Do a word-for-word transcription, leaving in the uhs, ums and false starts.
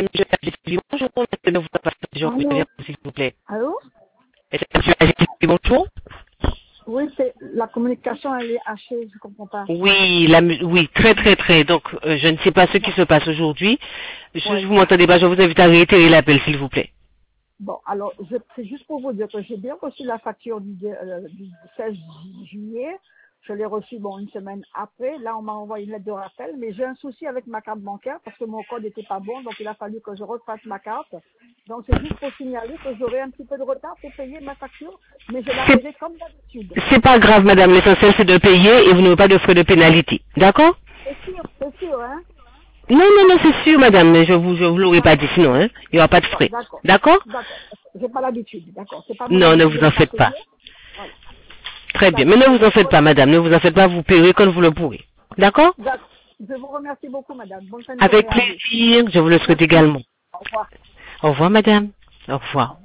c'est monsieur Agélie. Bonjour, ne vous pas Allô? s'il vous plaît. Allô? Est-ce que monsieur Agélie, bonjour? Oui, c'est la communication, elle est hachée, je comprends pas. Oui, la, mu- oui, très très très. Donc, euh, je ne sais pas ce qui se passe aujourd'hui. Je Ouais. vous m'entendez pas, je vous invite à réitérer l'appel, s'il vous plaît. Bon, alors, je- c'est juste pour vous dire que j'ai bien reçu la facture du, euh, du seize juillet. Je l'ai reçue, bon, une semaine après. Là, on m'a envoyé une lettre de rappel, mais j'ai un souci avec ma carte bancaire parce que mon code n'était pas bon, donc il a fallu que je refasse ma carte. Donc, c'est juste pour signaler que j'aurai un petit peu de retard pour payer ma facture, mais je la C'est paierai comme d'habitude. c'est pas grave, madame. L'essentiel, c'est de payer et vous n'avez pas de frais de pénalité. D'accord? C'est sûr, c'est sûr, hein? Non, non, non, c'est sûr, madame, mais je vous, je vous l'aurais pas dit sinon, hein. Il n'y aura pas de frais. D'accord, D'accord? d'accord. J'ai pas l'habitude, d'accord. C'est pas mon Non, ne habitude de vous ne en pas faites pas. payer. Voilà. Très bien. Mais ne vous en faites pas, madame. Ne vous en faites pas, vous paierez quand vous le pourrez. D'accord? D'accord. Je vous remercie beaucoup, madame. Bonne fin de Avec journée à vous. plaisir, je vous le souhaite Merci. également. Au revoir. Au revoir, madame. Au revoir.